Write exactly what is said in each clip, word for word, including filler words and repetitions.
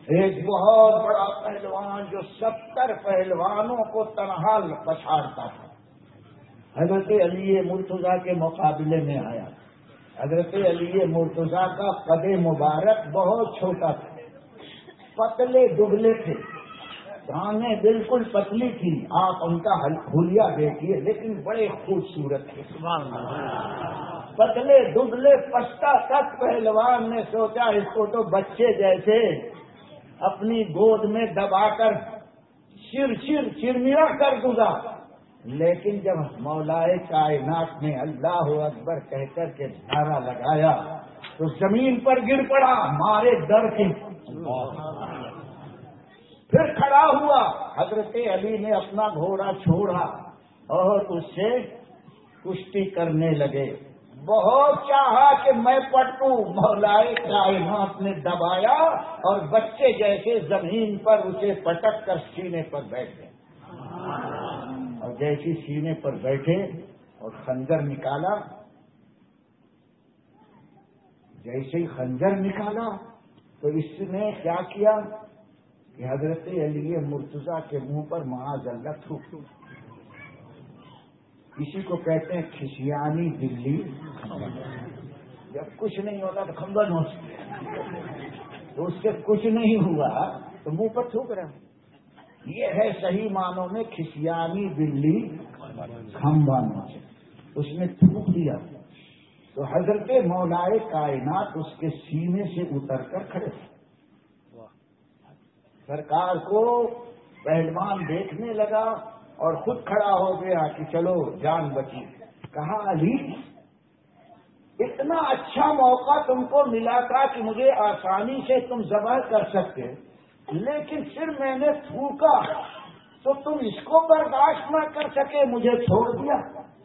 ایک بہت بڑا پہلوان جو ستر پہلوانوں کو تنہا پچھاڑتا تھا، حضرت علی مرتضیٰ کے مقابلے میں آیا۔ حضرت علی مرتضیٰ کا قد مبارک بہت چھوٹا تھا، پتلے دبلے تھے، دھانیں بالکل پتلی تھی، آپ ان کا حلیہ دیکھیے، لیکن بڑے خوبصورت تھے۔ پتلے دبلے پشتا تک پہلوان نے سوچا اس کو تو بچے جیسے اپنی گود میں دبا کر چر چر چرمیا کر دوں گا، لیکن جب مولائے کائنات نے اللہ اکبر کہہ کر کے نعرہ لگایا تو زمین پر گر پڑا مارے ڈر کے، پھر کھڑا ہوا۔ حضرت علی نے اپنا گھوڑا چھوڑا اور اس سے کشتی کرنے لگے۔ بہت چاہا کہ میں پٹوں، مولائے کائنات نے دبایا اور بچے جیسے زمین پر اسے پٹک کر سینے پر بیٹھ گئے، اور جیسی سینے پر بیٹھے اور خنجر نکالا، جیسے ہی خنجر نکالا تو اس نے کیا کیا کہ حضرت علی مرتضیٰ کے منہ پر معاذ اللہ تھوک۔ کسی کو کہتے ہیں کھسیانی بلی، جب کچھ نہیں ہوتا تو کھمبن ہو تو اس سے کچھ نہیں ہوا تو منہ پر تھوک رہا۔ یہ ہے صحیح معنوں میں کھسیانی بلی کھمبن، اس نے تھوک دیا تو حضرت مولائے کائنات اس کے سینے سے اتر کر کھڑے تھے۔ سرکار کو پہلوان دیکھنے لگا اور خود کھڑا ہو گیا کہ چلو جان بچی۔ کہا علی اتنا اچھا موقع تم کو ملا تھا کہ مجھے آسانی سے تم ذبح کر سکتے، لیکن پھر میں نے تھوکا تو تم اس کو برداشت نہ کر سکے، مجھے چھوڑ دیا۔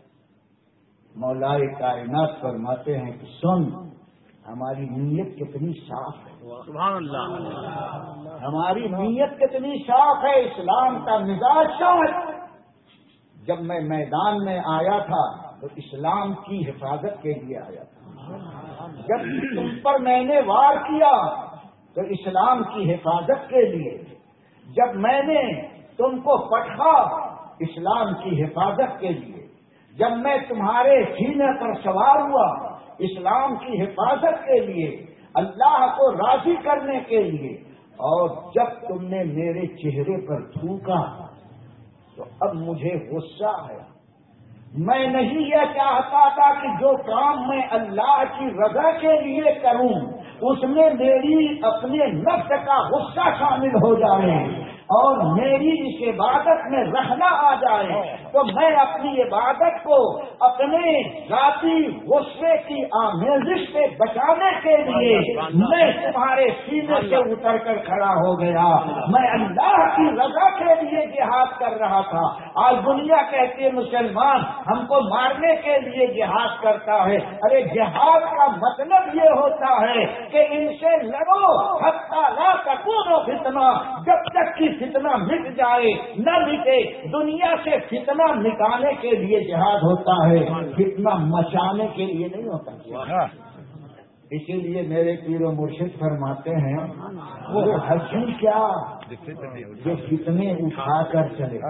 مولائے کائنات فرماتے ہیں کہ سن، ہماری نیت کتنی صاف ہے، سبحان اللہ، ہماری نیت کتنی صاف ہے، اسلام کا مزاج صاف۔ جب میں میدان میں آیا تھا تو اسلام کی حفاظت کے لیے آیا تھا، جب تم پر میں نے وار کیا تو اسلام کی حفاظت کے لیے، جب میں نے تم کو پٹھا اسلام کی حفاظت کے لیے، جب میں تمہارے سینے پر سوار ہوا اسلام کی حفاظت کے لیے، اللہ کو راضی کرنے کے لیے، اور جب تم نے میرے چہرے پر تھوکا تو اب مجھے غصہ آیا۔ میں نہیں یہ چاہتا تھا کہ جو کام میں اللہ کی رضا کے لیے کروں اس میں میری اپنے نفس کا غصہ شامل ہو جائے اور میری اس عبادت میں رہنا آ جائے، تو میں اپنی عبادت کو اپنے ذاتی غصے کی آمیزش سے بچانے کے لیے میں تمہارے سینے سے اتر کر کھڑا ہو گیا۔ میں اللہ کی رضا کے لیے جہاد کر رہا تھا۔ آج دنیا کہتی ہے مسلمان ہم کو مارنے کے لیے جہاد کرتا ہے۔ ارے جہاد کا مطلب یہ ہوتا ہے کہ ان سے لڑو حتی لا تکون فتنہ، جب تک کہ فتنہ مٹ جائے نہ مٹے۔ دنیا سے فتنہ نکالنے کے لیے جہاد ہوتا ہے، فتنہ مچانے کے لیے نہیں ہوتا۔ اسی لیے میرے پیر و مرشد فرماتے ہیں وہ ہنسی کیا جو فتنے اٹھا کر چلے،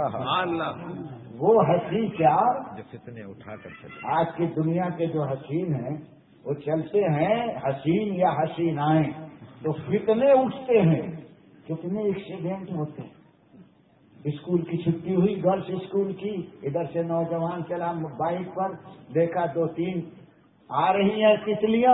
وہ ہنسی کیا جو فتنے اٹھا کر چلے۔ آج کی دنیا کے جو حسین ہیں وہ چلتے ہیں حسین یا حسینائیں تو فتنے اٹھتے ہیں، کتنے ایکسیڈنٹ ہوتے ہیں۔ اسکول کی چھٹی ہوئی، گرلس اسکول کی، ادھر سے نوجوان چلا بائک پر، دیکھا دو تین آ رہی ہیں تتلیاں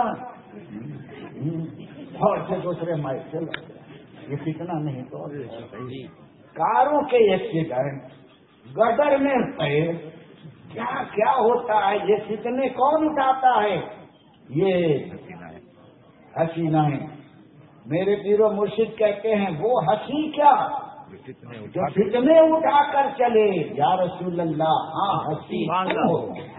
اور سے دوسرے مائک سے یہ فتنہ نہیں تو کاروں کے ایکسیڈنٹ، گٹر میں پڑے، کیا کیا ہوتا ہے، یہ فتنے کون اٹھاتا ہے؟ یہ حسینائیں۔ میرے پیر و مرشد کہتے ہیں وہ ہنسی کیا جو فتنے اٹھا کر چلے۔ یا رسول اللہ ہاں ہنسی ہو،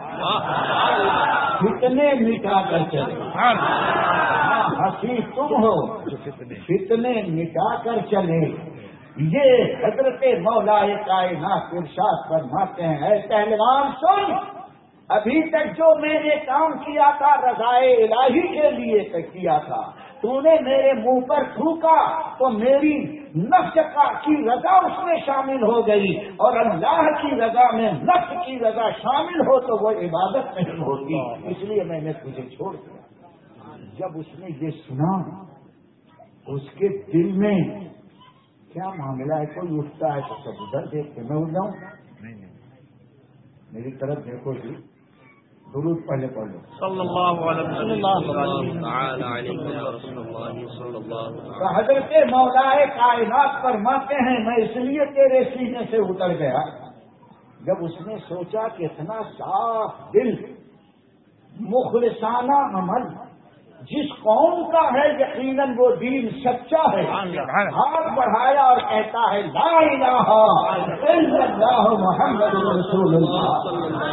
فتنے مٹا کر چلے، ہاں ہنسی تم ہو فتنے مٹا کر چلے۔ یہ حضرت مولا کائنات ارشاد فرماتے ہیں اے پہلوان سن، ابھی تک جو میں نے کام کیا تھا رضائے الہی کے لیے کیا تھا، تو نے میرے منہ پر تھوکا تو میری نفس کا کی رضا اس میں شامل ہو گئی، اور اللہ کی رضا میں نفس کی رضا شامل ہو تو وہ عبادت نہیں ہوتی، اس لیے میں نے تجھے چھوڑ دیا۔ جب اس نے یہ سنا اس کے دل میں کیا معاملہ ہے، کوئی اٹھتا ہے تو سب ادھر دیکھ کے میں اٹھ جاؤں، میری طرف دیکھو جی، درود پہلے پڑھ لو صلی اللہ علیہ وسلم۔ تو حضرت مولا کائنات فرماتے ہیں میں اس لیے تیرے سینے سے اتر گیا، جب اس نے سوچا کہ اتنا صاف دل مخلصانہ عمل جس قوم کا ہے یقیناً وہ دین سچا ہے، ہاتھ بڑھایا اور کہتا ہے لا الہ الا اللہ محمد رسول اللہ۔